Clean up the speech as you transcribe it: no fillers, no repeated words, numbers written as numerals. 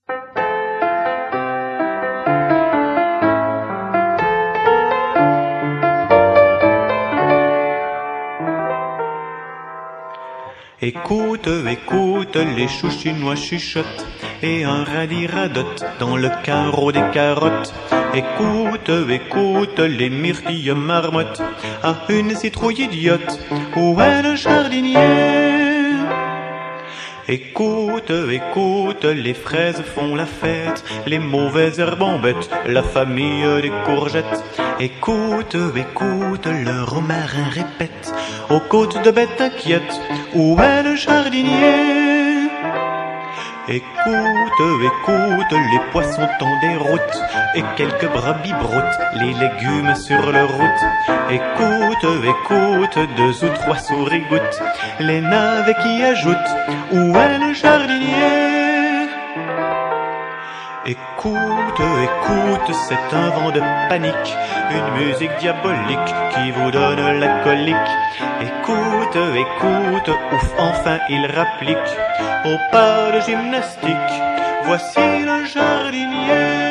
Écoute, écoute, les choux chinois chuchotent, et un radis radote dans le carreau des carottes. Écoute, écoute, les myrtilles marmottent, à une citrouille idiote, où est le jardinier? Écoute, écoute, les fraises font la fête, les mauvaises herbes embêtent la famille des courgettes. Écoute, écoute, le romarin répète aux côtes de bêtes inquiètes, où est le jardinier? Écoute, écoute, les poissons en déroute, et quelques brebis broutent les légumes sur leur route. Écoute, écoute, deux ou trois souris goûtent les navets qui ajoutent, où est le jardinier? Écoute, écoute, c'est un vent de panique, une musique diabolique qui vous donne la colique. Écoute, écoute, ouf, enfin il rapplique au pas de gymnastique. Voici le jardinier.